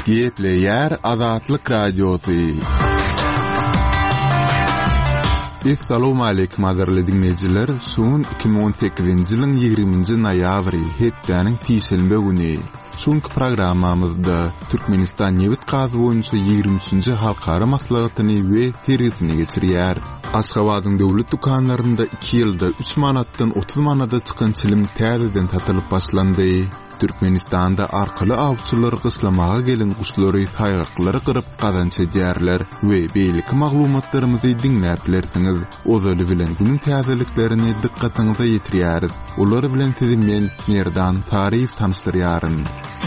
Gepleyer Azatlyk Radiosu. Assalamu alaykum azarly dinleyijiler. Şuň 2018-nji ýylyň 20-nji noýabry hepdeniň tiýşelme güni. Şuňky programmamyzda Türkmenistan ýewit gazy boýunça 23-nji halkara maslahatyny we sergisini geçirýär. Aşgabatyň döwlet dukanlarynda 2 ýylda 3 manatdan 30 manata çykan çilim täzeden satylyp başlandy. Türkmenistanda arkaly awçylar gyslamaga gelen kuşlary saýgaklary gyryp gazanç edýärler we beýleki maglumatlarymyzy dinläp bilersiňiz. Ozaly bilen günüň täzeliklerini dikkatiňize ýetirýäris. Olar bilen sizi men Merdan Tarif tanıştyrýaryn.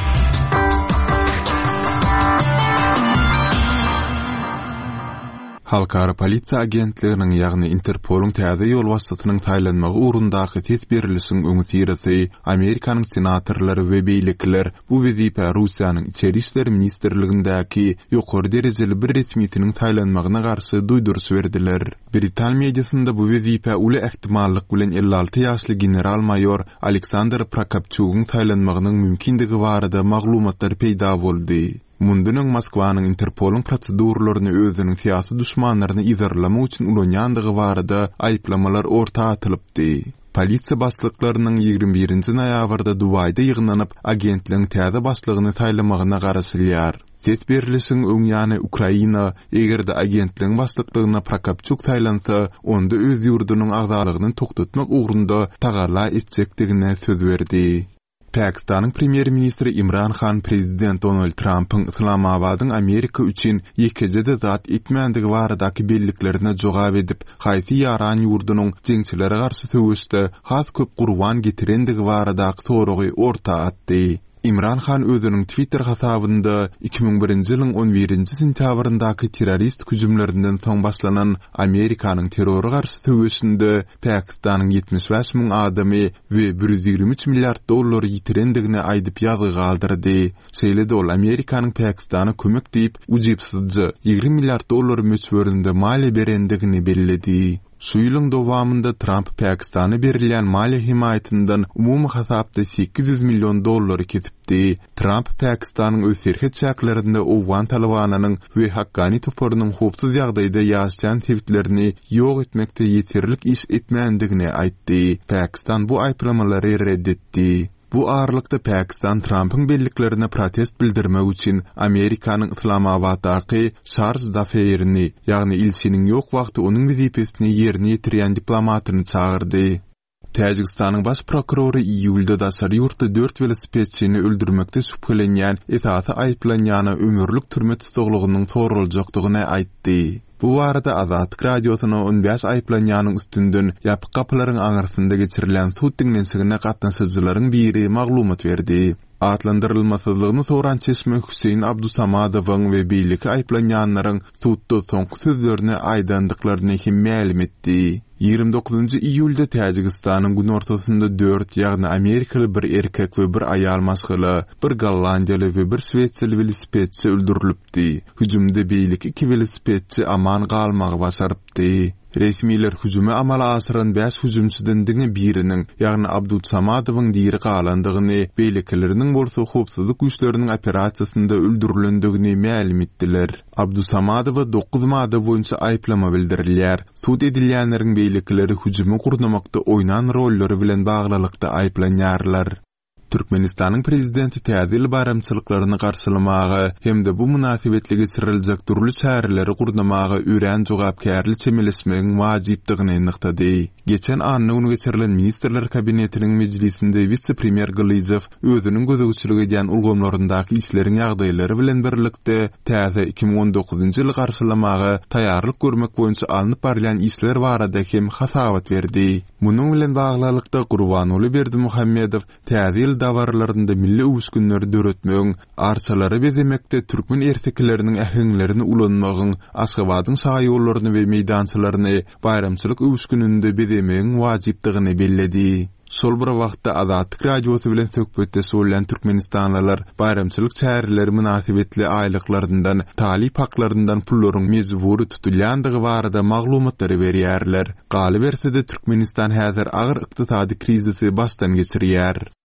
Halkara polisiýa agentliginiň ýagny Interpoluň täze ýol wasatynyň taýlanmagy urundaky tesbirilişiň öňsirisi Amerikanyň senatorlary we beýlekiler bu wezipe Russiýanyň içeri işler ministrligindäki ýokary derejeli bir resmitiniň taýlanmagyna garşy duýdurys berdiler. Britan mediasynda bu wezipe uly ähtimallyk bilen 56 ýaşly general mayor Aleksandr Prokopchukyň taýlanmagynyň mümkindigi barada maglumatlar peýda boldy. Mundunyň Moskwanyň Interpoluň prosedurlaryny özüniň syýasy düşmanlaryny izarlamak üçin ulanýandygy barada aýplamalar ortaga atylypdy. Polisiýa başlyklarynyň 21-nji noýabrda Dubaýda ýygnanyp agentligiň täze başlygyny taýlamagyna garaşylýar. Ses berilişiň öňýany Ukraina egerde agentligiň başlyklygyna Prokopchuk taýlansa, onda öz ýurdunyň agzalygyny toktatmak ugrunda tagala etjekdigine söz berdi. Pakistanyň premier ministri Imran Khan prezident Donald Trump'yň Islamabadyň Amerika üçin ýekejede zat etmänligi baradaky belliklerine jogap edip, haýsy ýaran ýurdunyň jeňçilere garşy söwüşde has köp gurban getirendigi baradaky soragy ortaga atdy. Imran Khan özüniň Twitter hasabynda 2001-nji ýylyň 11-nji sentýabryndaky terrorist hüjümlerinden soň başlanan Amerikanyň terrora garşy söwüşinde Pakistanyň 75 000 adamy we 123 milliard dollar ýitirendigini aýdyp ýazy galdyrdy. Şeýle-de ol Amerikanyň Pakistana kömek diýip ujypsyzca 20 milliard dollar möçberinde maliýe berendigini bellädi. Şu ýylyň dowamında Trump Pakistana berilýän maliýe himayatynyň umumy hasapda 800 milyon dollar kesipdi. Trump Pakistanyň öz serhet çäklerinde Owgan Talabanynyň we Haqqani toporunyň howpsuz ýagdaýda ýaşaýan tewitlerini ýok etmekde ýeterlik iş etmändigini aýtdy. Pakistan bu aýplamalary reddetdi. Bu ağırlıkta Pakistan Trump'ın belliklerine protest bildirmek için Amerikanyň Islamabaddaky Charles Daferini, ýagny ilçiniň ýok wagty onuň wezipesini ýerine ýetirýän diplomatyny çağırdy. Täjikistanyň baş prokurory iýulda daşary ýurtda 4 velosipedçini öldürmekde şüphelenýän esasy aýplanýany ömürlük türme tutuglygynyň soruljakdygyny aýtdy. Bu arada Azatlyk Radiosyna 15 aýplanýanyň üstünden ýapyk kapylaryň aňarsynda geçirilen suw dinlensigine gatnaşyjylaryň biri maglumat berdi. Atlandyrylmasyzlygyny soran Çeşme Hüseyin Abdusamadowyň we beýleki aýplanýanlaryň suwda soňky sözlerini aýdandyklaryny hem ma'lum etdi. 29-njy iýulda Täjikistanyň gün ortasynda 4, ýagny Amerikaly bir erkek we bir aýal maşgyly, bir Gollandiýaly we bir Swetseli velosipedçi öldürilipdi. Hüjümde beýleki 2 velosipedçi aman galmagy başarypdy. Resmiler hüjüme amala asyran 5 hüjümçiden biriniň, ýagny Abdusamadowyň diri galandygyny, beýlekileriniň bolsa howpsuzlyk güýçleriniň operasiýasynda öldürilendigini ma'lum etdiler. Abdusamadowa 9 madda boýunça aýplama bildirilýär. Suw edilýänleriň beýlekileri hüjüme gurnamakda oýnan rollary bilen baglylykda aýplanýarlar. Türkmenistanyň prezidenti täze bayramçylyklaryny garşylamagy hemde bu münasibetli geçiriljek turly şäherleri gurnamagy öýrän jogapkärli çemilesmegiň wajypdygyny ýygnykdy. Geçen anyny geçirilen ministrler kabinetiniň mejlisinde vice-premier Glyzev özüniň gözegçiligi edýän ulgamlaryndaky işleriň ýagdaýlary bilen birlikde täze 2019-njy ýyly garşylamagy taýýarlyk görmek boýunça alınıp barylan işler barada hem hasabat berdi. Munyň bilen baglylykda Gurbanuly Berdimuhammedow täze dawarlarynda milli uwuşgünleri döretmegiň, arsalary bezemekde türkmen ertekleriniň ähliňlerini ulanmagyň, Aşgabatyň saý ýollaryny we meýdançylaryny bayramçylyk uwuşgününde bezemegiň wajypdygyny belledi. Şol bir wagtda Azatlyk Radiosy bilen söhbetde söýlen türkmenistanlylar bayramçylyk çäherleri münasibetli aýlyklaryndan, talip haklaryndan pullaryň mezburi tutulýandygy barada maglumatlary berýärler. Galy berse-de Türkmenistan häzir agyr ykdysady krizisi başdan geçirýär.